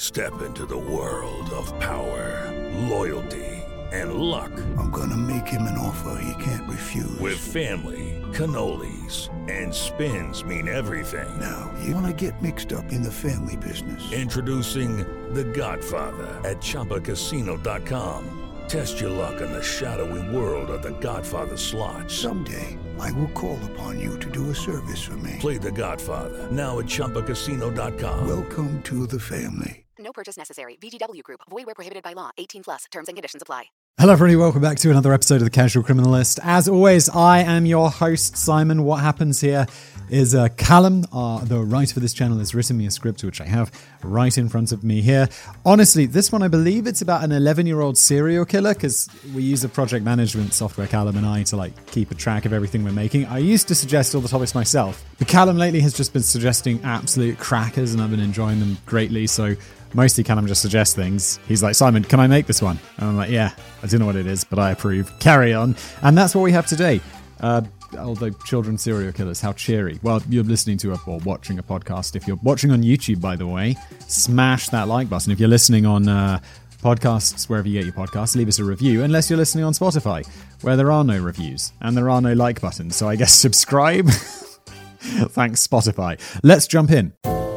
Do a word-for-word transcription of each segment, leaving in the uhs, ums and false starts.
Step into the world of power, loyalty, and luck. I'm gonna make him an offer he can't refuse. With family, cannolis, and spins mean everything. Now, you wanna get mixed up in the family business. Introducing The Godfather at Chumba Casino dot com. Test your luck in the shadowy world of The Godfather slot. Someday, I will call upon you to do a service for me. Play The Godfather, now at Chumba Casino dot com. Welcome to the family. No purchase necessary. V G W Group. Void where prohibited by law. eighteen plus. Terms and conditions apply. Hello everybody, welcome back to another episode of The Casual Criminalist. As always, I am your host, Simon. What happens here is uh, Callum, uh, the writer for this channel, has written me a script, which I have right in front of me here. Honestly, this one, I believe it's about an eleven-year-old serial killer, because we use a project management software, Callum and I, to like keep a track of everything we're making. I used to suggest all the topics myself, but Callum lately has just been suggesting absolute crackers, and I've been enjoying them greatly, so mostly Callum just suggests things. He's like, Simon, can I make this one? And I'm like, yeah, I don't know what it is, but I approve. Carry on. And that's what we have today. Uh, although children serial killers, how cheery. Well, you're listening to a, or watching a podcast. If you're watching on YouTube, by the way, smash that like button. If you're listening on uh, podcasts, wherever you get your podcasts, leave us a review, unless you're listening on Spotify, where there are no reviews and there are no like buttons. So I guess subscribe. Thanks, Spotify. Let's jump in.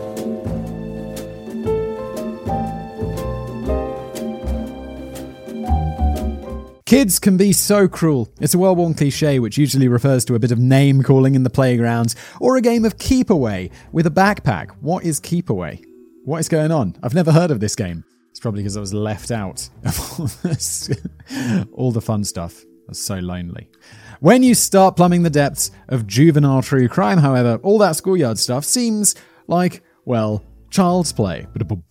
Kids can be so cruel. It's a well-worn cliche which usually refers to a bit of name-calling in the playgrounds or a game of keep away with a backpack. What is keep away? What is going on? I've never heard of this game. It's probably because I was left out of all this. All the fun stuff. I was so lonely. When you start plumbing the depths of juvenile true crime, however, all that schoolyard stuff seems like, well, child's play.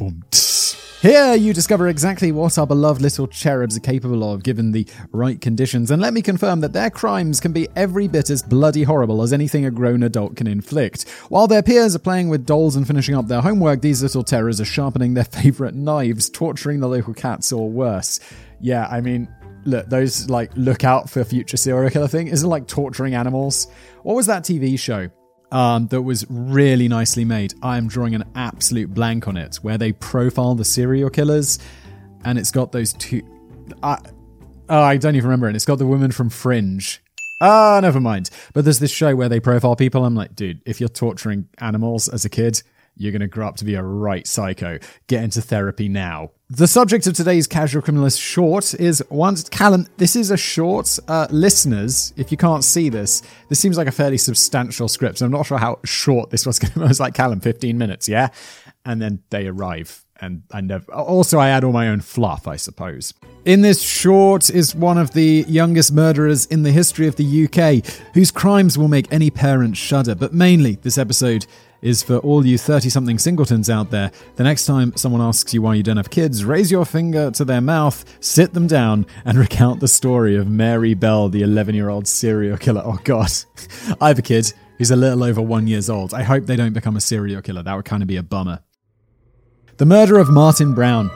Here you discover exactly what our beloved little cherubs are capable of given the right conditions, and let me confirm that their crimes can be every bit as bloody horrible as anything a grown adult can inflict. While their peers are playing with dolls and finishing up their homework, these little terrors are sharpening their favourite knives, torturing the local cats, or worse. Yeah, I mean, look, those like look out for future serial killer thing isn't like torturing animals. What was that T V show? Um, that was really nicely made. I'm drawing an absolute blank on it, where they profile the serial killers, and it's got those two... Uh, oh, I don't even remember it. It's got the woman from Fringe. Ah, oh, never mind. But there's this show where they profile people. I'm like, dude, if you're torturing animals as a kid, you're going to grow up to be a right psycho. Get into therapy now. The subject of today's Casual Criminalist short is once Callum. This is a short. Uh, listeners, if you can't see this, this seems like a fairly substantial script. I'm not sure how short this was going to be. I was like, Callum, fifteen minutes, yeah? And then they arrive. And I never. Also, I add all my own fluff, I suppose. In this short is one of the youngest murderers in the history of the U K, whose crimes will make any parent shudder. But mainly, this episode is for all you thirty-something singletons out there. The next time someone asks you why you don't have kids, raise your finger to their mouth, sit them down, and recount the story of Mary Bell, the eleven-year-old serial killer. Oh, God. I have a kid who's a little over one years old. I hope they don't become a serial killer. That would kind of be a bummer. The murder of Martin Brown.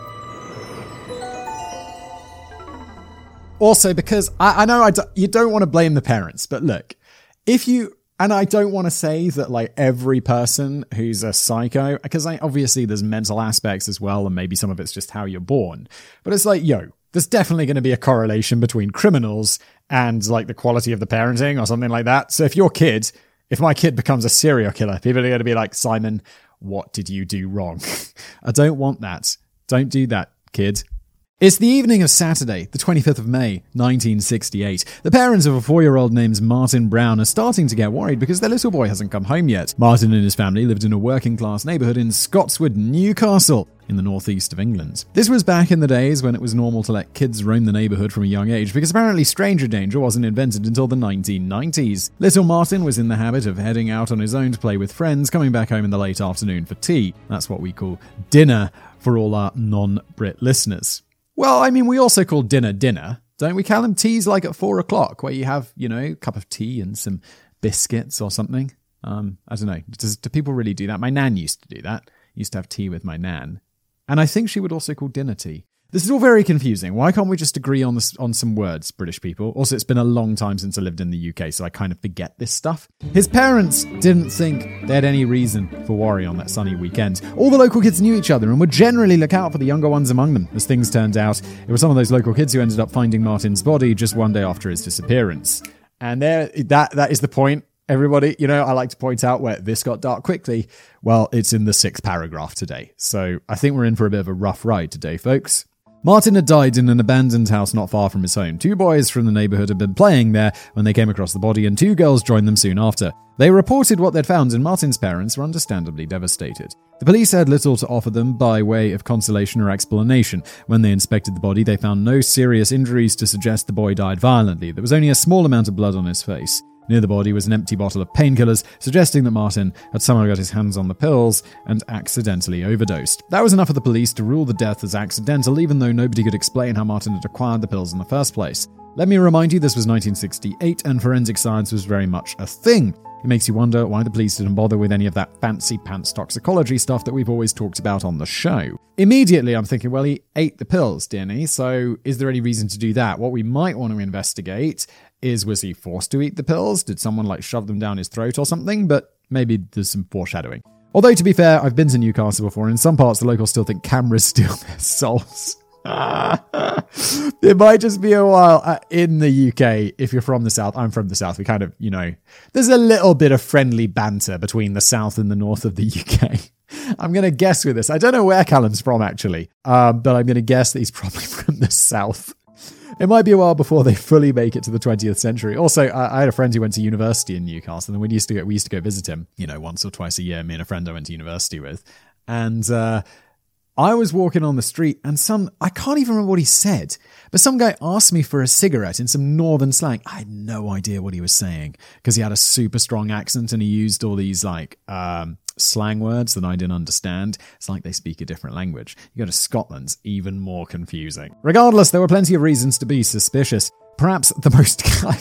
Also, because I, I know I do, you don't want to blame the parents, but look, if you... And I don't want to say that like every person who's a psycho, because I, obviously there's mental aspects as well, and maybe some of it's just how you're born. But it's like, yo, there's definitely going to be a correlation between criminals and like the quality of the parenting or something like that. So if your kid, if my kid becomes a serial killer, people are going to be like, Simon, what did you do wrong? I don't want that. Don't do that, kid. It's the evening of Saturday, the twenty-fifth of May, nineteen sixty-eight. The parents of a four-year-old named Martin Brown are starting to get worried because their little boy hasn't come home yet. Martin and his family lived in a working-class neighbourhood in Scotswood, Newcastle, in the northeast of England. This was back in the days when it was normal to let kids roam the neighbourhood from a young age, because apparently stranger danger wasn't invented until the nineteen nineties. Little Martin was in the habit of heading out on his own to play with friends, coming back home in the late afternoon for tea. That's what we call dinner for all our non-Brit listeners. Well, I mean, we also call dinner dinner, don't we, Callum? Tea's like at four o'clock, where you have, you know, a cup of tea and some biscuits or something. Um, I don't know. Does, do people really do that? My nan used to do that. Used to have tea with my nan. And I think she would also call dinner tea. This is all very confusing. Why can't we just agree on this, on some words, British people? Also, it's been a long time since I lived in the U K, so I kind of forget this stuff. His parents didn't think they had any reason for worry on that sunny weekend. All the local kids knew each other and would generally look out for the younger ones among them. As things turned out, it was some of those local kids who ended up finding Martin's body just one day after his disappearance. And there, that that is the point, everybody. You know, I like to point out where this got dark quickly. Well, it's in the sixth paragraph today. So I think we're in for a bit of a rough ride today, folks. Martin had died in an abandoned house not far from his home. Two boys from the neighbourhood had been playing there when they came across the body, and two girls joined them soon after. They reported what they'd found, and Martin's parents were understandably devastated. The police had little to offer them by way of consolation or explanation. When they inspected the body, they found no serious injuries to suggest the boy died violently. There was only a small amount of blood on his face. Near the body was an empty bottle of painkillers, suggesting that Martin had somehow got his hands on the pills and accidentally overdosed. That was enough for the police to rule the death as accidental, even though nobody could explain how Martin had acquired the pills in the first place. Let me remind you, this was nineteen sixty-eight, and forensic science was very much a thing. It makes you wonder why the police didn't bother with any of that fancy pants toxicology stuff that we've always talked about on the show. Immediately, I'm thinking, well, he ate the pills, didn't he? So is there any reason to do that? What we might want to investigate is, was he forced to eat the pills? Did someone like shove them down his throat or something? But maybe there's some foreshadowing. Although, to be fair, I've been to Newcastle before, and in some parts the locals still think cameras steal their souls. It might just be a while uh, in the U K. If you're from the south, I'm from the south, we kind of, you know, there's a little bit of friendly banter between the south and the north of the U K. I'm going to guess with this. I don't know where Callum's from, actually, um, but I'm going to guess that he's probably from the south. It might be a while before they fully make it to the twentieth century. Also, I, I had a friend who went to university in Newcastle, and we used to go, we used to go visit him, you know, once or twice a year, me and a friend I went to university with. And uh, I was walking on the street, and some, I can't even remember what he said, but some guy asked me for a cigarette in some northern slang. I had no idea what he was saying, because he had a super strong accent, and he used all these, like, um, slang words that I didn't understand. It's like they speak a different language. You go to Scotland, even more confusing. Regardless, there were plenty of reasons to be suspicious. Perhaps the most...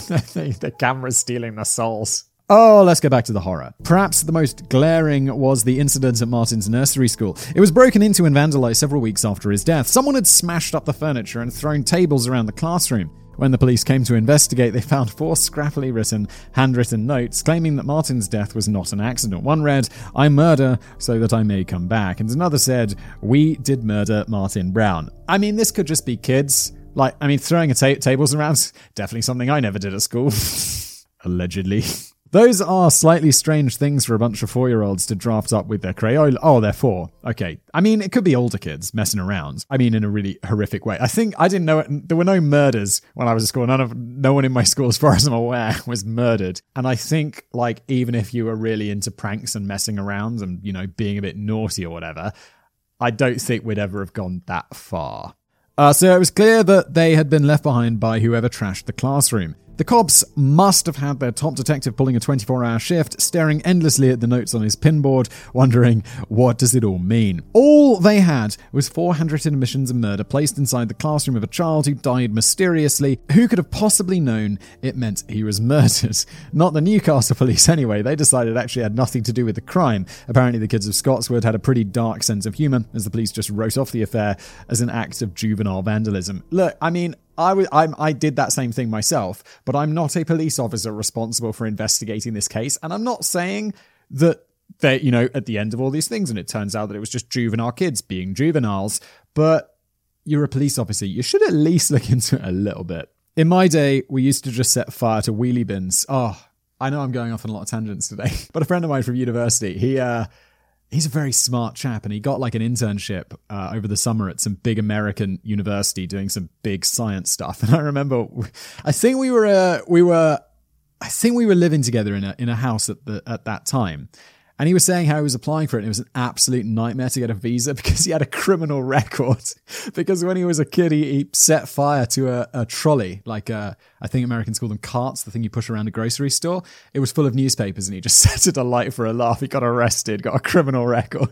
the camera's stealing the souls. Oh, let's go back to the horror. Perhaps the most glaring was the incident at Martin's nursery school. It was broken into and vandalized several weeks after his death. Someone had smashed up the furniture and thrown tables around the classroom. When the police came to investigate, they found four scrappily written, handwritten notes claiming that Martin's death was not an accident. One read, "I murder so that I may come back," and another said, "We did murder Martin Brown." I mean, this could just be kids. Like, I mean, throwing a ta- tables around, definitely something I never did at school. Allegedly. Those are slightly strange things for a bunch of four-year-olds to draft up with their Crayola. Oh, they're four. Okay. I mean, it could be older kids messing around. I mean, in a really horrific way. I think, I didn't know it. There were no murders when I was at school. None of, no one in my school, as far as I'm aware, was murdered. And I think, like, even if you were really into pranks and messing around and, you know, being a bit naughty or whatever, I don't think we'd ever have gone that far. Uh, so it was clear that they had been left behind by whoever trashed the classroom. The cops must have had their top detective pulling a twenty-four hour shift, staring endlessly at the notes on his pinboard, wondering, what does it all mean? All they had was four handwritten admissions of murder placed inside the classroom of a child who died mysteriously. Who could have possibly known it meant he was murdered? Not the Newcastle police anyway. They decided it actually had nothing to do with the crime. Apparently the kids of Scotswood had a pretty dark sense of humour, as the police just wrote off the affair as an act of juvenile vandalism. Look, I mean, I, w- I'm, I did that same thing myself, but I'm not a police officer responsible for investigating this case, and I'm not saying that they're, you know, at the end of all these things, and it turns out that it was just juvenile kids being juveniles, but you're a police officer. You should at least look into it a little bit. In my day, we used to just set fire to wheelie bins. Oh, I know I'm going off on a lot of tangents today, but a friend of mine from university, he... uh He's a very smart chap, and he got like an internship uh, over the summer at some big American university doing some big science stuff. And I remember, I think we were, uh, we were, I think we were living together in a in a house at the at that time. And he was saying how he was applying for it, and it was an absolute nightmare to get a visa because he had a criminal record. Because when he was a kid, he, he set fire to a, a trolley, like a, I think Americans call them carts, the thing you push around a grocery store. It was full of newspapers, and he just set it alight for a laugh. He got arrested, got a criminal record.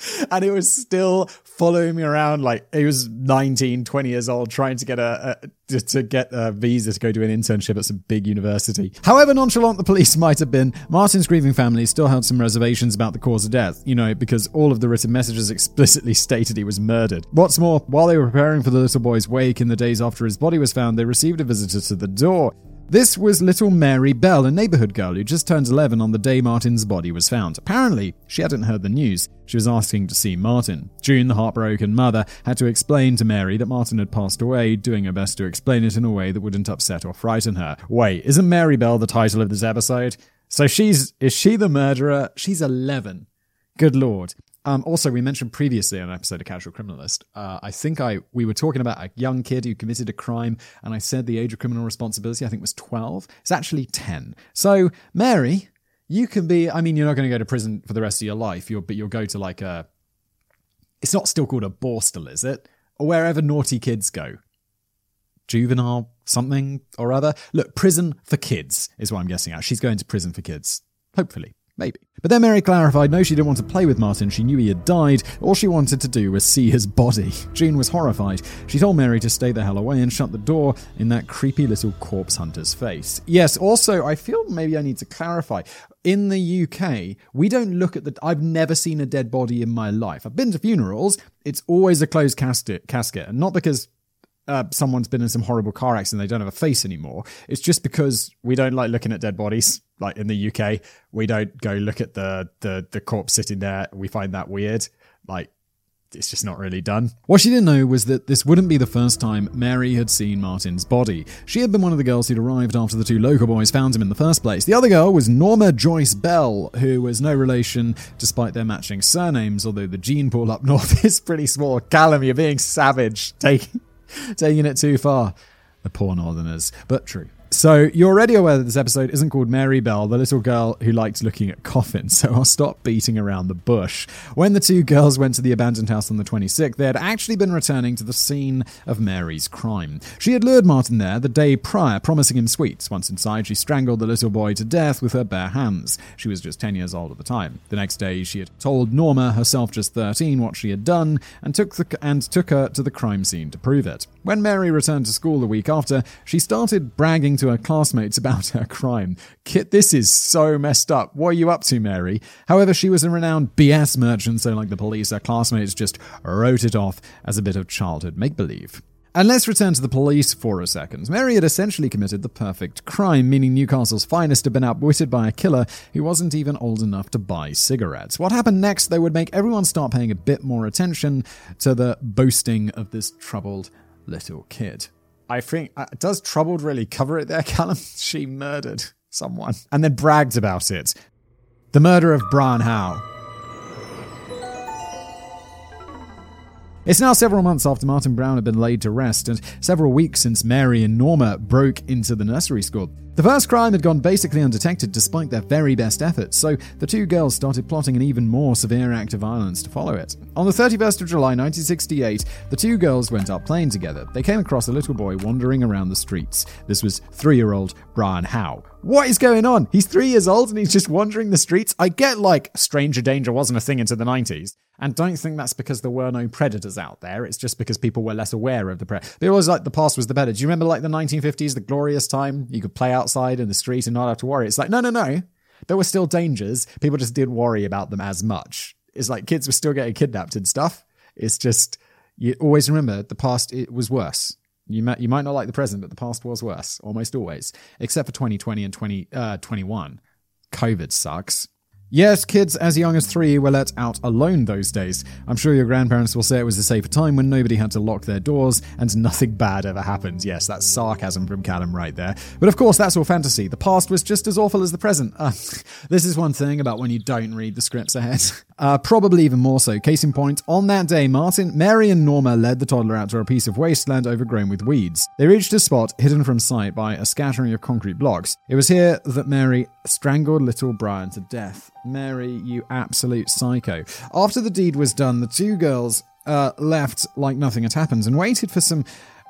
And it was still following me around like he was nineteen, twenty years old, trying to get a, a to get a visa to go do an internship at some big university. However nonchalant the police might have been, Martin's grieving family still held some reservations about the cause of death, you know, because all of the written messages explicitly stated he was murdered. What's more, while they were preparing for the little boy's wake in the days after his body was found, they received a visitor to the door. This was little Mary Bell, a neighborhood girl who just turned eleven on the day Martin's body was found. Apparently, she hadn't heard the news. She was asking to see Martin. June, the heartbroken mother, had to explain to Mary that Martin had passed away, doing her best to explain it in a way that wouldn't upset or frighten her. Wait, isn't Mary Bell the title of this episode? So she's, is she the murderer? She's eleven. Good Lord. Um, also, we mentioned previously on an episode of Casual Criminalist, uh, I think I we were talking about a young kid who committed a crime, and I said the age of criminal responsibility, I think, was twelve. It's actually ten. So, Mary, you can be, I mean, you're not going to go to prison for the rest of your life, you'll, but you'll go to like a, it's not still called a borstal, is it? Or wherever naughty kids go. Juvenile something or other. Look, prison for kids is what I'm guessing at. She's going to prison for kids. Hopefully. Maybe. But then Mary clarified no, she didn't want to play with Martin. She knew he had died. All she wanted to do was see his body. June was horrified. She told Mary to stay the hell away and shut the door in that creepy little corpse hunter's face. Yes, also, I feel maybe I need to clarify. In the U K, we don't look at the... I've never seen a dead body in my life. I've been to funerals. It's always a closed casket, casket. And not because... Uh, someone's been in some horrible car accident, they don't have a face anymore. It's just because we don't like looking at dead bodies. Like in the U K, we don't go look at the, the, the corpse sitting there. We find that weird. Like, it's just not really done. What she didn't know was that this wouldn't be the first time Mary had seen Martin's body. She had been one of the girls who'd arrived after the two local boys found him in the first place. The other girl was Norma Joyce Bell, who was no relation despite their matching surnames, although the gene pool up north is pretty small. Callum, you're being savage. Taking... Taking it too far. The poor northerners. But true. So you're already aware that this episode isn't called Mary Bell, the little girl who liked looking at coffins, so I'll stop beating around the bush. When the two girls went to the abandoned house on the twenty-sixth, they had actually been returning to the scene of Mary's crime. She had lured Martin there the day prior, promising him sweets. Once inside, she strangled the little boy to death with her bare hands. She was just ten years old at the time. The next day, she had told Norma, herself just thirteen, what she had done, and took the, and took her to the crime scene to prove it. When Mary returned to school the week after, she started bragging to her classmates about her crime. Kit, this is so messed up. What are you up to, Mary? However, she was a renowned B S merchant, so like the police, her classmates just wrote it off as a bit of childhood make-believe. And let's return to the police for a second. Mary had essentially committed the perfect crime, meaning Newcastle's finest had been outwitted by a killer who wasn't even old enough to buy cigarettes. What happened next, though, would make everyone start paying a bit more attention to the boasting of this troubled little kid. I think, uh, does troubled really cover it there, Callum? She murdered someone and then bragged about it. The murder of Brian Howe. It's now several months after Martin Brown had been laid to rest and several weeks since Mary and Norma broke into the nursery school. The first crime had gone basically undetected despite their very best efforts, so the two girls started plotting an even more severe act of violence to follow it. On the thirty-first of July nineteen sixty-eight, the two girls went out playing together. They came across a little boy wandering around the streets. This was three-year-old Brian Howe. What is going on? He's three years old and he's just wandering the streets? I get like stranger danger wasn't a thing into the nineties. And don't think that's because there were no predators out there. It's just because people were less aware of the predator. They always like the past was the better. Do you remember like the nineteen fifties, the glorious time? You could play outside in the street and not have to worry. It's like, no, no, no. There were still dangers. People just didn't worry about them as much. It's like kids were still getting kidnapped and stuff. It's just, you always remember the past, it was worse. You might, you might not like the present, but the past was worse. Almost always. Except for twenty twenty and twenty twenty-one. COVID sucks. Yes, kids as young as three were let out alone those days. I'm sure your grandparents will say it was a safer time when nobody had to lock their doors and nothing bad ever happened. Yes, that's sarcasm from Callum right there. But of course, that's all fantasy. The past was just as awful as the present. Uh, this is one thing about when you don't read the scripts ahead. Uh, probably even more so. Case in point, on that day, Martin, Mary and Norma led the toddler out to a piece of wasteland overgrown with weeds. They reached a spot hidden from sight by a scattering of concrete blocks. It was here that Mary strangled little Brian to death. Mary, you absolute psycho. After the deed was done, the two girls uh, left like nothing had happened and waited for some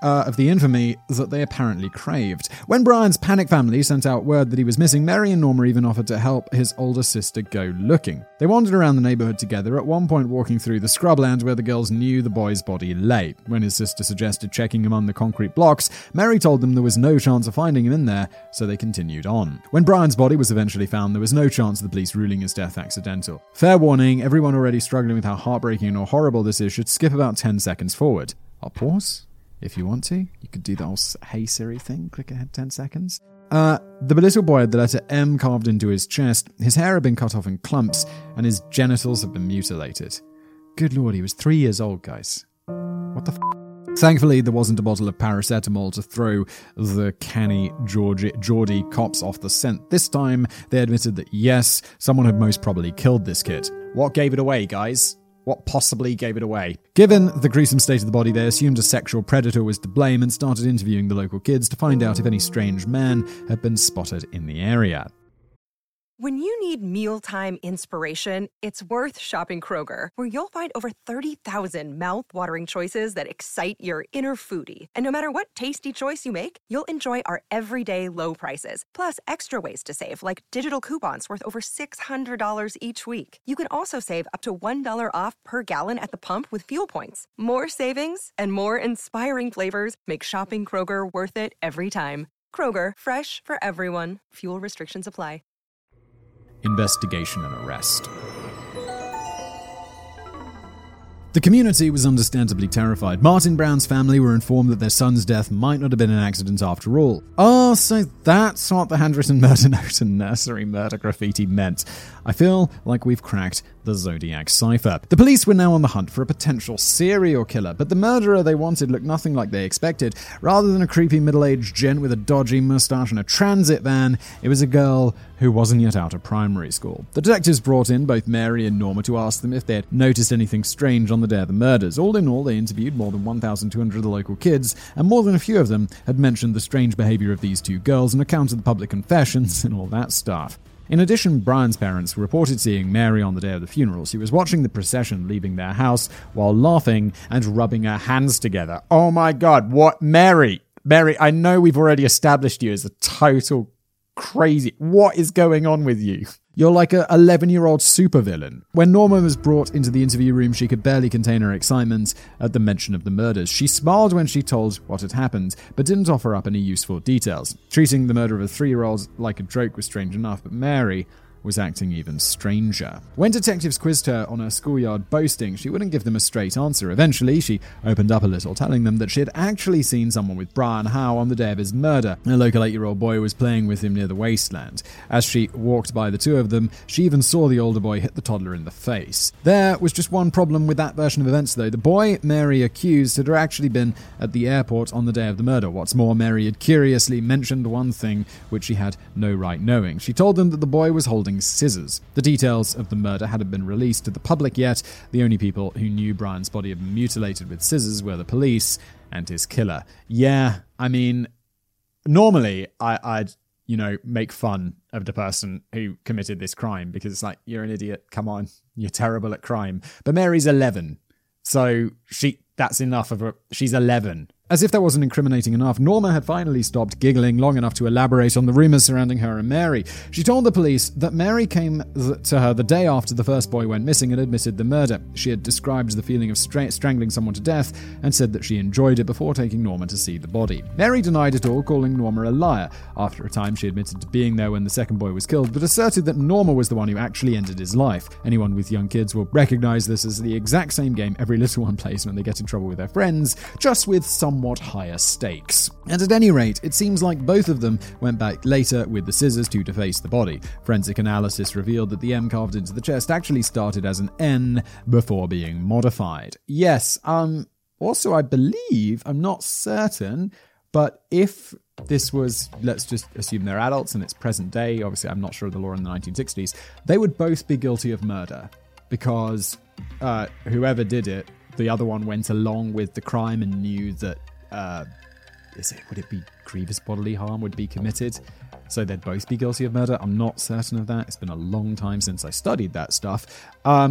uh, of the infamy that they apparently craved. When Brian's panic family sent out word that he was missing, Mary and Norma even offered to help his older sister go looking. They wandered around the neighborhood together, at one point walking through the scrubland where the girls knew the boy's body lay. When his sister suggested checking among the concrete blocks, Mary told them there was no chance of finding him in there, so they continued on. When Brian's body was eventually found, there was no chance of the police ruling his death accidental. Fair warning, everyone already struggling with how heartbreaking or horrible this is should skip about ten seconds forward. I'll pause if you want to. You could do the whole Hey Siri thing, click ahead ten seconds. Uh, the little boy had the letter M carved into his chest, his hair had been cut off in clumps, and his genitals had been mutilated. Good lord, he was three years old, guys. What the f***? Thankfully, there wasn't a bottle of paracetamol to throw the canny Georgie, Geordie cops off the scent. This time, they admitted that yes, someone had most probably killed this kid. What gave it away, guys? What possibly gave it away? Given the gruesome state of the body, they assumed a sexual predator was to blame and started interviewing the local kids to find out if any strange man had been spotted in the area. When you need mealtime inspiration, it's worth shopping Kroger, where you'll find over thirty thousand mouth-watering choices that excite your inner foodie. And no matter what tasty choice you make, you'll enjoy our everyday low prices, plus extra ways to save, like digital coupons worth over six hundred dollars each week. You can also save up to one dollar off per gallon at the pump with fuel points. More savings and more inspiring flavors make shopping Kroger worth it every time. Kroger, fresh for everyone. Fuel restrictions apply. Investigation and arrest. The community was understandably terrified. Martin Brown's family were informed that their son's death might not have been an accident after all. Oh, so that's what the handwritten murder note and nursery murder graffiti meant. I feel like we've cracked the Zodiac cipher. The police were now on the hunt for a potential serial killer, but the murderer they wanted looked nothing like they expected. Rather than a creepy middle-aged gent with a dodgy mustache and a transit van, it was a girl who wasn't yet out of primary school. The detectives brought in both Mary and Norma to ask them if they had noticed anything strange on the day of the murders. All in all, they interviewed more than one thousand two hundred of the local kids, and more than a few of them had mentioned the strange behavior of these two girls and accounted the public confessions and all that stuff. In addition, Brian's parents reported seeing Mary on the day of the funeral. She was watching the procession leaving their house while laughing and rubbing her hands together. Oh my god, what? Mary! Mary, I know we've already established you as a total crazy. What is going on with you? You're like a eleven-year-old supervillain. When Norma was brought into the interview room, she could barely contain her excitement at the mention of the murders. She smiled when she told what had happened, but didn't offer up any useful details. Treating the murder of a three-year-old like a joke was strange enough, but Mary was acting even stranger. When detectives quizzed her on her schoolyard boasting, she wouldn't give them a straight answer. Eventually, she opened up a little, telling them that she had actually seen someone with Brian Howe on the day of his murder. A local eight-year-old boy was playing with him near the wasteland. As she walked by the two of them, she even saw the older boy hit the toddler in the face. There was just one problem with that version of events, though. The boy Mary accused had actually been at the airport on the day of the murder. What's more, Mary had curiously mentioned one thing which she had no right knowing. She told them that the boy was holding scissors. The details of the murder hadn't been released to the public yet. The only people who knew Brian's body had been mutilated with scissors were the police and his killer. Yeah, I mean, normally I, I'd, you know, make fun of the person who committed this crime because it's like, you're an idiot, come on, you're terrible at crime. But Mary's eleven, so she that's enough of her. She's eleven. As if that wasn't incriminating enough, Norma had finally stopped giggling long enough to elaborate on the rumors surrounding her and Mary. She told the police that Mary came th- to her the day after the first boy went missing and admitted the murder. She had described the feeling of stra- strangling someone to death and said that she enjoyed it before taking Norma to see the body. Mary denied it all, calling Norma a liar. After a time, she admitted to being there when the second boy was killed, but asserted that Norma was the one who actually ended his life. Anyone with young kids will recognize this as the exact same game every little one plays when they get in trouble with their friends, just with some somewhat higher stakes. And at any rate, it seems like both of them went back later with the scissors to deface the body. Forensic analysis revealed that the M carved into the chest actually started as an N before being modified. Yes, um, also I believe, I'm not certain, but if this was, let's just assume they're adults and it's present day, obviously I'm not sure of the law in the nineteen sixties, they would both be guilty of murder because uh, whoever did it, the other one went along with the crime and knew that, uh, is it, would it be grievous bodily harm would be committed? So they'd both be guilty of murder. I'm not certain of that. It's been a long time since I studied that stuff. Um,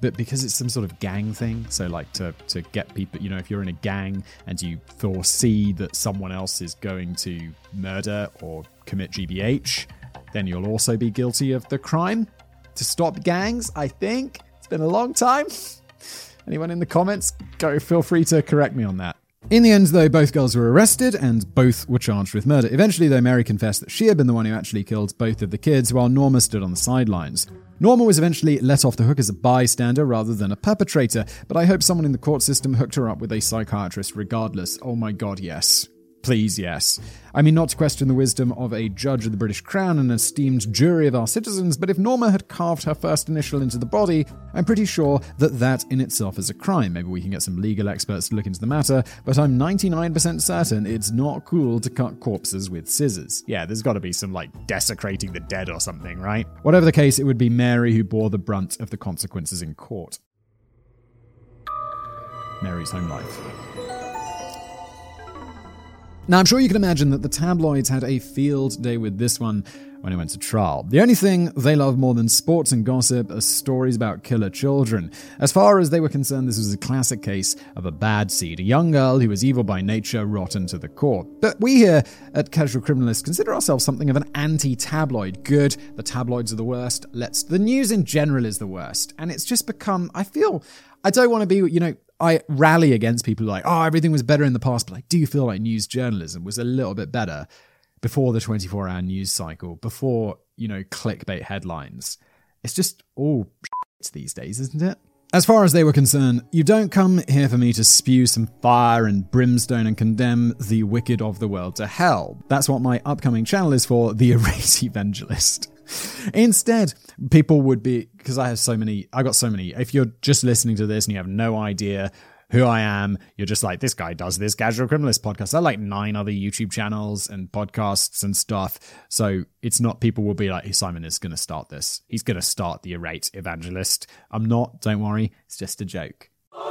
but because it's some sort of gang thing, so like to, to get people, you know, if you're in a gang and you foresee that someone else is going to murder or commit G B H, then you'll also be guilty of the crime. To stop gangs, I think. It's been a long time. Anyone in the comments, go feel free to correct me on that. In the end, though, both girls were arrested and both were charged with murder. Eventually, though, Mary confessed that she had been the one who actually killed both of the kids, while Norma stood on the sidelines. Norma was eventually let off the hook as a bystander rather than a perpetrator, but I hope someone in the court system hooked her up with a psychiatrist regardless. Oh my god, yes. Please, yes. I mean, not to question the wisdom of a judge of the British Crown and an esteemed jury of our citizens, but if Norma had carved her first initial into the body, I'm pretty sure that that in itself is a crime. Maybe we can get some legal experts to look into the matter, but I'm ninety-nine percent certain it's not cool to cut corpses with scissors. Yeah, there's got to be some, like, desecrating the dead or something, right? Whatever the case, it would be Mary who bore the brunt of the consequences in court. Mary's home life. Now, I'm sure you can imagine that the tabloids had a field day with this one when it went to trial. The only thing they love more than sports and gossip are stories about killer children. As far as they were concerned, this was a classic case of a bad seed, a young girl who was evil by nature, rotten to the core. But we here at Casual Criminalist consider ourselves something of an anti-tabloid. Good, the tabloids are the worst. Let's. The news in general is the worst. And it's just become, I feel, I don't want to be, you know, I rally against people like, oh, everything was better in the past, but I do feel like news journalism was a little bit better before the twenty-four hour news cycle, before, you know, clickbait headlines. It's just all shit these days, isn't it? As far as they were concerned, you don't come here for me to spew some fire and brimstone and condemn the wicked of the world to hell. That's what my upcoming channel is for, The Erase Evangelist. Instead, people would be, because I have so many, I got so many, if you're just listening to this and you have no idea who I am, you're just like, this guy does this Casual Criminalist podcast. I have like nine other YouTube channels and podcasts and stuff. So it's not, people will be like, hey, Simon is going to start this. He's going to start the Erase Evangelist. I'm not, don't worry. It's just a joke.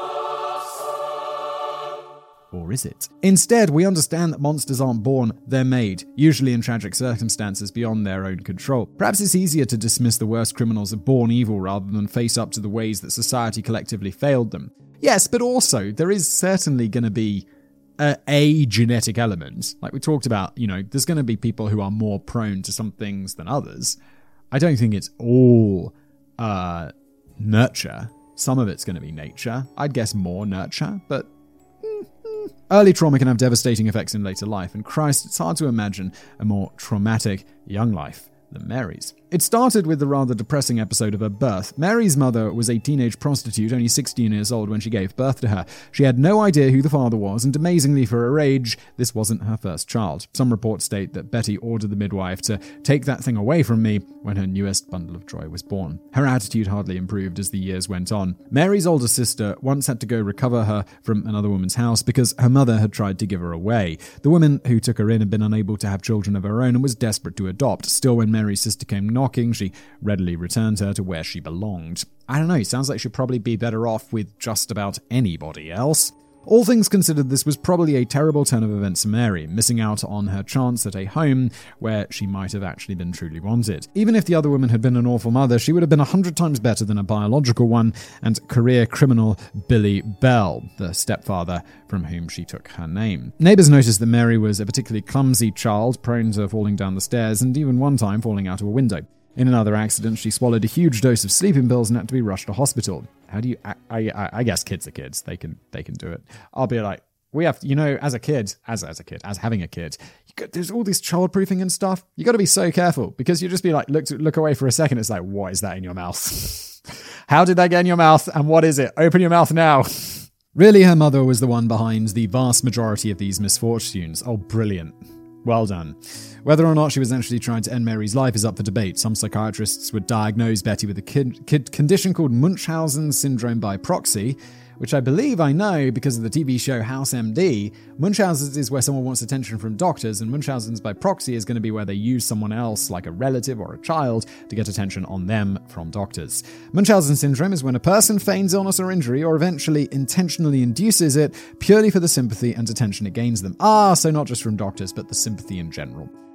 Or is it? Instead, we understand that monsters aren't born, they're made, usually in tragic circumstances beyond their own control. Perhaps it's easier to dismiss the worst criminals as born evil rather than face up to the ways that society collectively failed them. Yes, but also, there is certainly going to be a, a genetic element. Like we talked about, you know, there's going to be people who are more prone to some things than others. I don't think it's all uh, nurture. Some of it's going to be nature. I'd guess more nurture, but early trauma can have devastating effects in later life, and Christ, it's hard to imagine a more traumatic young life than Mary's. It started with the rather depressing episode of her birth. Mary's mother was a teenage prostitute, only sixteen years old when she gave birth to her. She had no idea who the father was, and amazingly for her age, this wasn't her first child. Some reports state that Betty ordered the midwife to take that thing away from me when her newest bundle of joy was born. Her attitude hardly improved as the years went on. Mary's older sister once had to go recover her from another woman's house because her mother had tried to give her away. The woman who took her in had been unable to have children of her own and was desperate to adopt. Still, when Mary's sister came knocking, she readily returned her to where she belonged. I don't know, sounds like she'd probably be better off with just about anybody else. All things considered, this was probably a terrible turn of events for Mary, missing out on her chance at a home where she might have actually been truly wanted. Even if the other woman had been an awful mother, she would have been a hundred times better than a biological one, and career criminal Billy Bell, the stepfather from whom she took her name. Neighbours noticed that Mary was a particularly clumsy child, prone to falling down the stairs, and even one time falling out of a window. In another accident, she swallowed a huge dose of sleeping pills and had to be rushed to hospital. How do you... I, I, I guess kids are kids. They can they can do it. I'll be like, we have... You know, as a kid, as as a kid, as having a kid, you got, there's all this childproofing and stuff. You got to be so careful because you just be like, look look away for a second. It's like, what is that in your mouth? How did that get in your mouth? And what is it? Open your mouth now. Really, her mother was the one behind the vast majority of these misfortunes. Oh, brilliant. Well done. Whether or not she was actually trying to end Mary's life is up for debate. Some psychiatrists would diagnose Betty with a kid, kid condition called Munchausen syndrome by proxy, which I believe I know because of the T V show House M D. Munchausen's is where someone wants attention from doctors, and Munchausen's by proxy is going to be where they use someone else, like a relative or a child, to get attention on them from doctors. Munchausen syndrome is when a person feigns illness or injury, or eventually intentionally induces it, purely for the sympathy and attention it gains them. Ah, so not just from doctors, but the sympathy in general.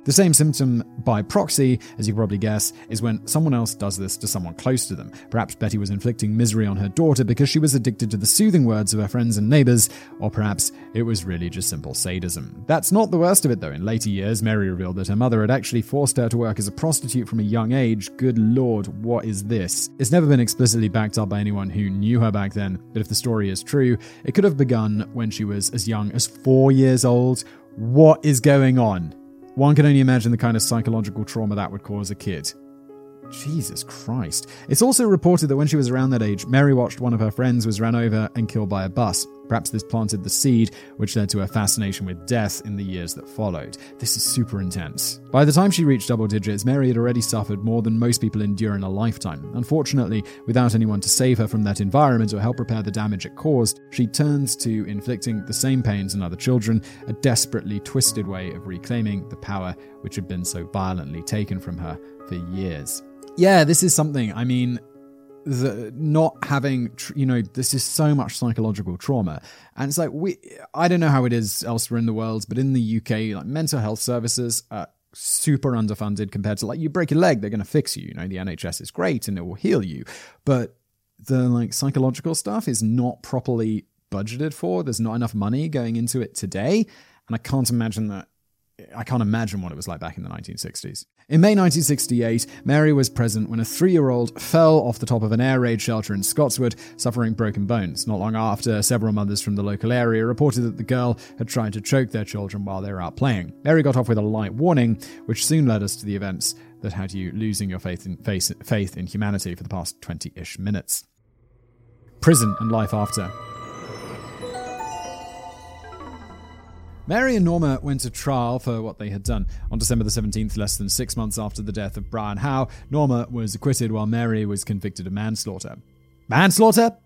The same symptom by proxy, as you can probably guess, is when someone else does this to someone close to them. Perhaps Betty was inflicting misery on her daughter because she was addicted to the soothing words of her friends and neighbors, or perhaps it was really just simple sadism. That's not the worst of it, though. In later years, Mary revealed that her mother had actually forced her to work as a prostitute from a young age. Good lord, what is this? It's never been explicitly backed up by anyone who knew her back then, but if the story is true, it could have begun when she was as young as four years old. What is going on? One can only imagine the kind of psychological trauma that would cause a kid. Jesus Christ. It's also reported that when she was around that age, Mary watched one of her friends was run over and killed by a bus. Perhaps this planted the seed, which led to her fascination with death in the years that followed. This is super intense. By the time she reached double digits, Mary had already suffered more than most people endure in a lifetime. Unfortunately, without anyone to save her from that environment or help repair the damage it caused, she turns to inflicting the same pains on other children, a desperately twisted way of reclaiming the power which had been so violently taken from her for years. Yeah, this is something, I mean, the not having, you know, this is so much psychological trauma. And it's like, we, I don't know how it is elsewhere in the world, but in the U K, like mental health services are super underfunded compared to, like, you break a leg, they're going to fix you. You know, the N H S is great and it will heal you. But the, like, psychological stuff is not properly budgeted for. There's not enough money going into it today. And I can't imagine that. I can't imagine what it was like back in the nineteen sixties. In May nineteen sixty-eight, Mary was present when a three-year-old fell off the top of an air raid shelter in Scotswood, suffering broken bones. Not long after, several mothers from the local area reported that the girl had tried to choke their children while they were out playing. Mary got off with a light warning, which soon led us to the events that had you losing your faith in, faith, faith in humanity for the past twenty-ish minutes. Prison and life after. Mary and Norma went to trial for what they had done. On December the seventeenth, less than six months after the death of Brian Howe, Norma was acquitted while Mary was convicted of manslaughter. Manslaughter?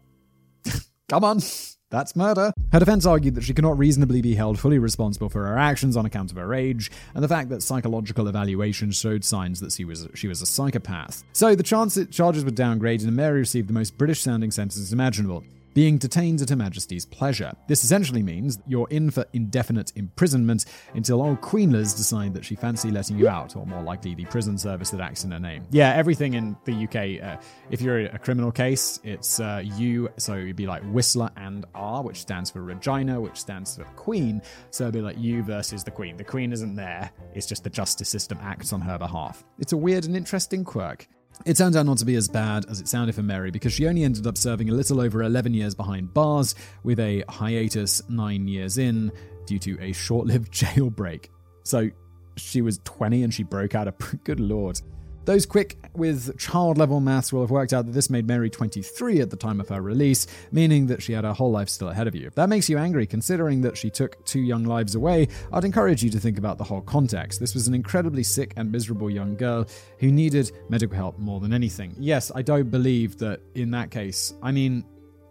Come on, that's murder. Her defense argued that she could not reasonably be held fully responsible for her actions on account of her age, and the fact that psychological evaluations showed signs that she was she was a psychopath. So the charges were downgraded, and Mary received the most British-sounding sentence imaginable: being detained at Her Majesty's pleasure. This essentially means you're in for indefinite imprisonment until old Queen Liz decide that she fancy letting you out, or more likely the prison service that acts in her name. Yeah, everything in the U K, uh, if you're a criminal case, it's uh, U, so it'd be like Whistler and R, which stands for Regina, which stands for Queen. So it'd be like you versus the Queen. The Queen isn't there, it's just the justice system acts on her behalf. It's a weird and interesting quirk. It turned out not to be as bad as it sounded for Mary, because she only ended up serving a little over eleven years behind bars, with a hiatus nine years in due to a short-lived jailbreak. So she was twenty and she broke out a... Good lord. Those quick with child-level maths will have worked out that this made Mary twenty-three at the time of her release, meaning that she had her whole life still ahead of you. If that makes you angry, considering that she took two young lives away, I'd encourage you to think about the whole context. This was an incredibly sick and miserable young girl who needed medical help more than anything. Yes, I don't believe that in that case, I mean,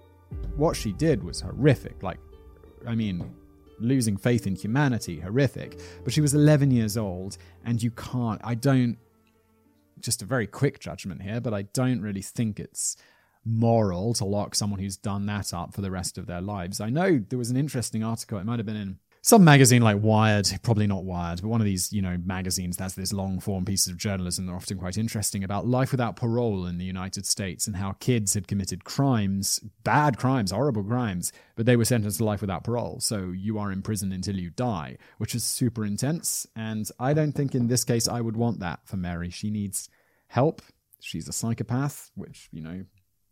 what she did was horrific. Like, I mean... losing faith in humanity, horrific. But she was eleven years old, and you can't, I don't, just a very quick judgment here, but I don't really think it's moral to lock someone who's done that up for the rest of their lives. I know there was an interesting article, it might have been in some magazine like Wired, probably not Wired, but one of these, you know, magazines that's this long-form pieces of journalism that are often quite interesting about life without parole in the United States and how kids had committed crimes, bad crimes, horrible crimes, but they were sentenced to life without parole. So you are in prison until you die, which is super intense. And I don't think in this case I would want that for Mary. She needs help. She's a psychopath, which, you know,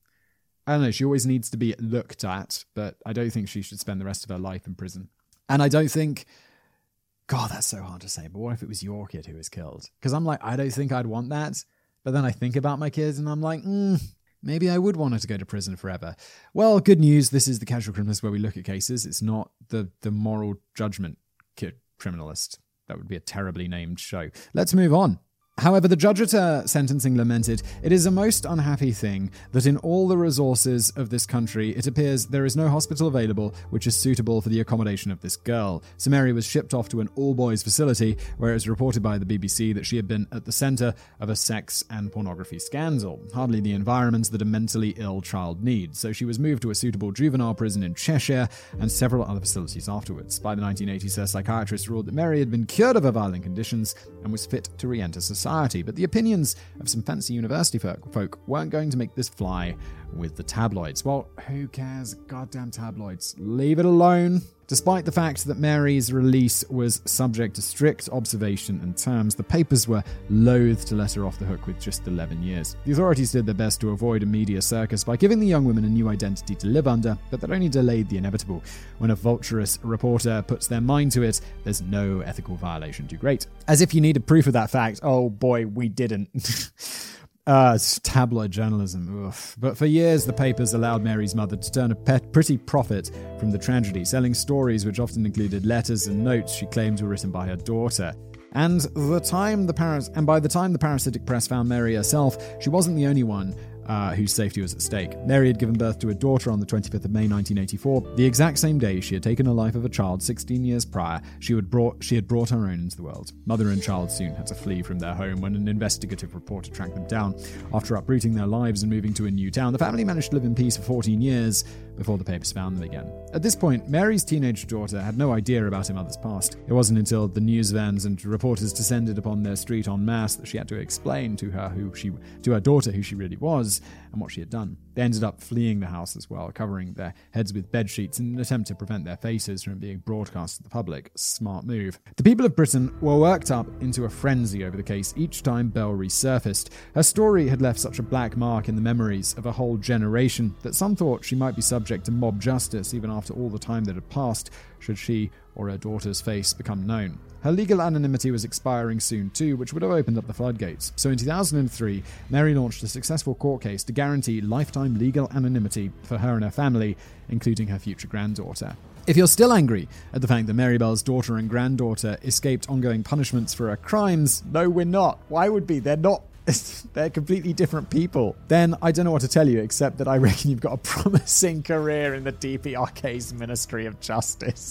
I don't know, she always needs to be looked at, but I don't think she should spend the rest of her life in prison. And I don't think, God, that's so hard to say, but what if it was your kid who was killed? Because I'm like, I don't think I'd want that. But then I think about my kids and I'm like, mm, maybe I would want her to go to prison forever. Well, good news. This is the Casual Criminalist, where we look at cases. It's not the, the moral judgment criminalist. That would be a terribly named show. Let's move on. However, the judge at her sentencing lamented, "It is a most unhappy thing that in all the resources of this country, it appears there is no hospital available which is suitable for the accommodation of this girl." So Mary was shipped off to an all-boys facility where it was reported by the B B C that she had been at the centre of a sex and pornography scandal. Hardly the environment that a mentally ill child needs. So she was moved to a suitable juvenile prison in Cheshire and several other facilities afterwards. By the nineteen eighties, her psychiatrist ruled that Mary had been cured of her violent conditions and was fit to re-enter society. But the opinions of some fancy university folk weren't going to make this fly with the tabloids. Well, who cares? Goddamn tabloids. Leave it alone. Despite the fact that Mary's release was subject to strict observation and terms, the papers were loath to let her off the hook with just eleven years. The authorities did their best to avoid a media circus by giving the young woman a new identity to live under, but that only delayed the inevitable. When a vulturous reporter puts their mind to it, there's no ethical violation too great. As if you needed proof of that fact. Oh boy, we didn't. Uh, it's tabloid journalism. Ugh. But for years, the papers allowed Mary's mother to turn a pet pretty profit from the tragedy, selling stories which often included letters and notes she claimed were written by her daughter. And the time the paras- and by the time the parasitic press found Mary herself, she wasn't the only one Uh, whose safety was at stake. Mary had given birth to a daughter on the twenty-fifth of May nineteen eighty-four, the exact same day she had taken the life of a child sixteen years prior. She had brought she had brought her own into the world. Mother and child soon had to flee from their home when an investigative reporter tracked them down. After uprooting their lives and moving to a new town, the family managed to live in peace for fourteen years before the papers found them again. At this point, Mary's teenage daughter had no idea about her mother's past. It wasn't until the news vans and reporters descended upon their street en masse that she had to explain to her who she to her daughter who she really was and what she had done. They ended up fleeing the house as well, covering their heads with bed sheets in an attempt to prevent their faces from being broadcast to the public. Smart move. The people of Britain were worked up into a frenzy over the case each time Bell resurfaced. Her story had left such a black mark in the memories of a whole generation that some thought she might be subject to mob justice even after all the time that had passed, should she or her daughter's face become known. Her legal anonymity was expiring soon too, which would have opened up the floodgates. So in two thousand three, Mary launched a successful court case to guarantee lifetime legal anonymity for her and her family, including her future granddaughter. If you're still angry at the fact that Mary Bell's daughter and granddaughter escaped ongoing punishments for her crimes, no, we're not. Why would we? They're not. They're completely different people. Then I don't know what to tell you, except that I reckon you've got a promising career in the D P R K's Ministry of Justice.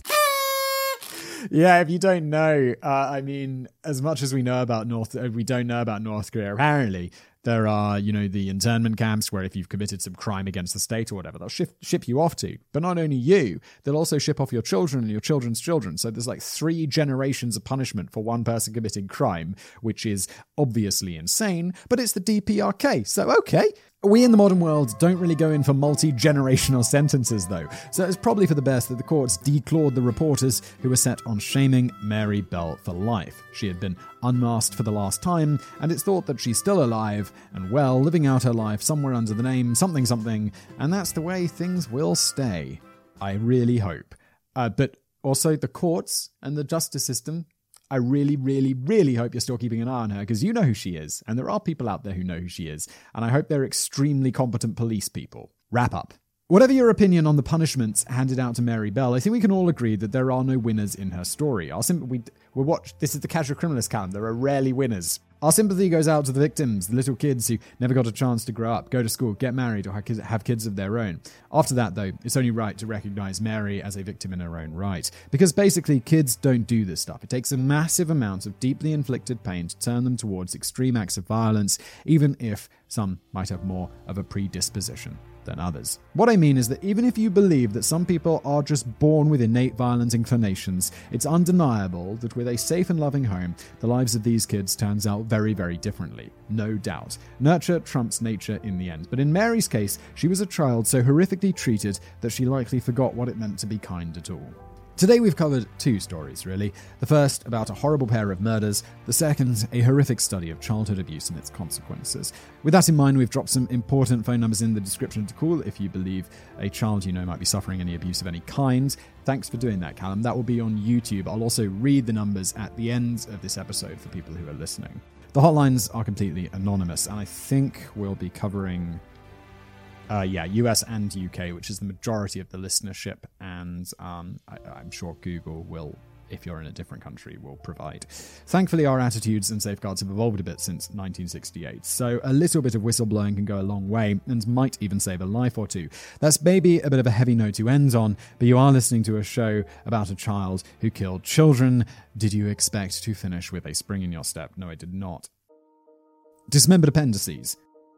Yeah, if you don't know, uh, I mean, as much as we know about North, uh, we don't know about North Korea. Apparently, there are, you know, the internment camps where if you've committed some crime against the state or whatever, they'll ship, ship you off to. But not only you, they'll also ship off your children and your children's children. So there's like three generations of punishment for one person committing crime, which is obviously insane, but it's the D P R K. So, okay. We in the modern world don't really go in for multi-generational sentences, though, so it's probably for the best that the courts declawed the reporters who were set on shaming Mary Bell for life. She had been unmasked for the last time, and it's thought that she's still alive and well, living out her life somewhere under the name something something, and that's the way things will stay. I really hope. Uh, but also the courts and the justice system, I really, really, really hope you're still keeping an eye on her, because you know who she is, and there are people out there who know who she is, and I hope they're extremely competent police people. Wrap up. Whatever your opinion on the punishments handed out to Mary Bell, I think we can all agree that there are no winners in her story. Our sim- we, we watch. This is the Casual Criminalist Calendar. There are rarely winners. Our sympathy goes out to the victims, the little kids who never got a chance to grow up, go to school, get married, or have kids of their own. After that, though, it's only right to recognize Mary as a victim in her own right. Because basically, kids don't do this stuff. It takes a massive amount of deeply inflicted pain to turn them towards extreme acts of violence, even if some might have more of a predisposition than others. What I mean is that even if you believe that some people are just born with innate violent inclinations, it's undeniable that with a safe and loving home, the lives of these kids turns out very, very differently. No doubt. Nurture trumps nature in the end. But in Mary's case, she was a child so horrifically treated that she likely forgot what it meant to be kind at all. Today we've covered two stories, really. The first about a horrible pair of murders, the second a horrific study of childhood abuse and its consequences. With that in mind, we've dropped some important phone numbers in the description to call if you believe a child you know might be suffering any abuse of any kind. Thanks for doing that, Callum. That will be on YouTube. I'll also read the numbers at the end of this episode for people who are listening. The hotlines are completely anonymous, and I think we'll be covering... Uh, yeah, U S and U K, which is the majority of the listenership, and um, I, I'm sure Google will if you're in a different country, will provide. Thankfully, our attitudes and safeguards have evolved a bit since nineteen sixty-eight, so a little bit of whistleblowing can go a long way and might even save a life or two. That's maybe a bit of a heavy note to end on, but you are listening to a show about a child who killed children. Did you expect to finish with a spring in your step? No, I did not. Dismembered appendices.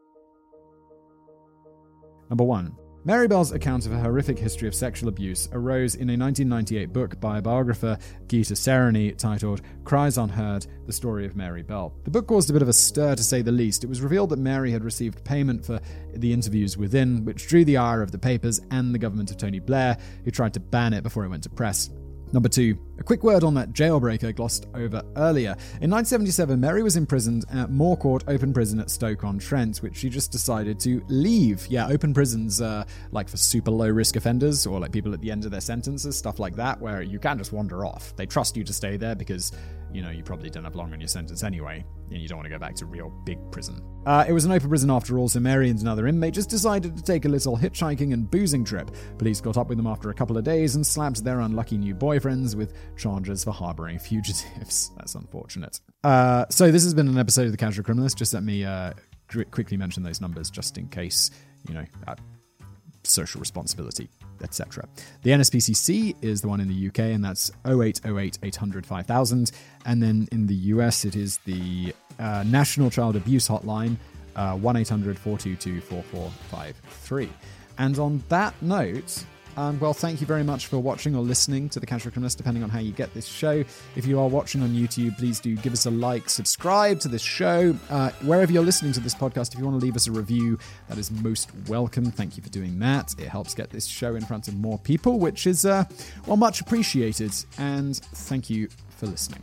Number one. Mary Bell's account of a horrific history of sexual abuse arose in a nineteen ninety-eight book by a biographer, Gita Sereny, titled Cries Unheard, The Story of Mary Bell. The book caused a bit of a stir, to say the least. It was revealed that Mary had received payment for the interviews within, which drew the ire of the papers and the government of Tony Blair, who tried to ban it before it went to press. Number two, a quick word on that jailbreaker glossed over earlier. In nineteen seventy-seven, Mary was imprisoned at Moor Court Open Prison at Stoke-on-Trent, which she just decided to leave. Yeah, open prisons, uh, like for super low-risk offenders, or like people at the end of their sentences, stuff like that, where you can just wander off. They trust you to stay there because, you know, you probably don't have long on your sentence anyway, and you don't want to go back to real big prison. Uh, it was an open prison after all, so Mary and another inmate just decided to take a little hitchhiking and boozing trip. Police caught up with them after a couple of days and slapped their unlucky new boyfriends with charges for harboring fugitives. That's unfortunate. Uh, so this has been an episode of The Casual Criminalist. Just let me uh, quickly mention those numbers just in case, you know, uh, social responsibility, et cetera. The N S P C C is the one in the U K, and that's oh eight oh eight, eight hundred, five thousand. And then in the U S, it is the uh, National Child Abuse Hotline, uh, one eight hundred, four two two, four four five three. And on that note, Um, well, thank you very much for watching or listening to The Casual Criminalist, depending on how you get this show. If you are watching on YouTube, please do give us a like, subscribe to this show. Uh, wherever you're listening to this podcast, if you want to leave us a review, that is most welcome. Thank you for doing that. It helps get this show in front of more people, which is, uh, well, much appreciated. And thank you for listening.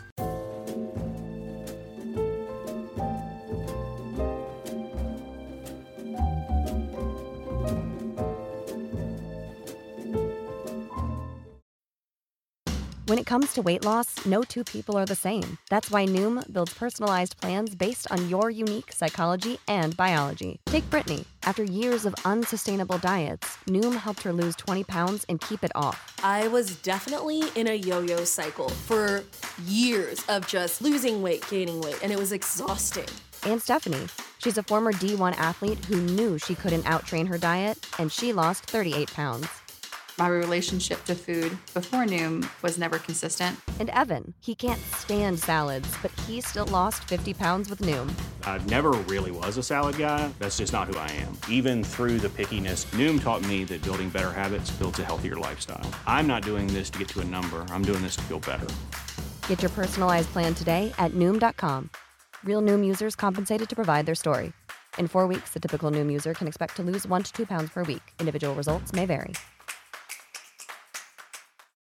When it comes to weight loss, no two people are the same. That's why Noom builds personalized plans based on your unique psychology and biology. Take Brittany. After years of unsustainable diets, Noom helped her lose twenty pounds and keep it off. I was definitely in a yo-yo cycle for years of just losing weight, gaining weight, and it was exhausting. And Stephanie. She's a former D one athlete who knew she couldn't outtrain her diet, and she lost thirty-eight pounds. My relationship to food before Noom was never consistent. And Evan, he can't stand salads, but he still lost fifty pounds with Noom. I never really was a salad guy. That's just not who I am. Even through the pickiness, Noom taught me that building better habits builds a healthier lifestyle. I'm not doing this to get to a number. I'm doing this to feel better. Get your personalized plan today at Noom dot com. Real Noom users compensated to provide their story. In four weeks, the typical Noom user can expect to lose one to two pounds per week. Individual results may vary.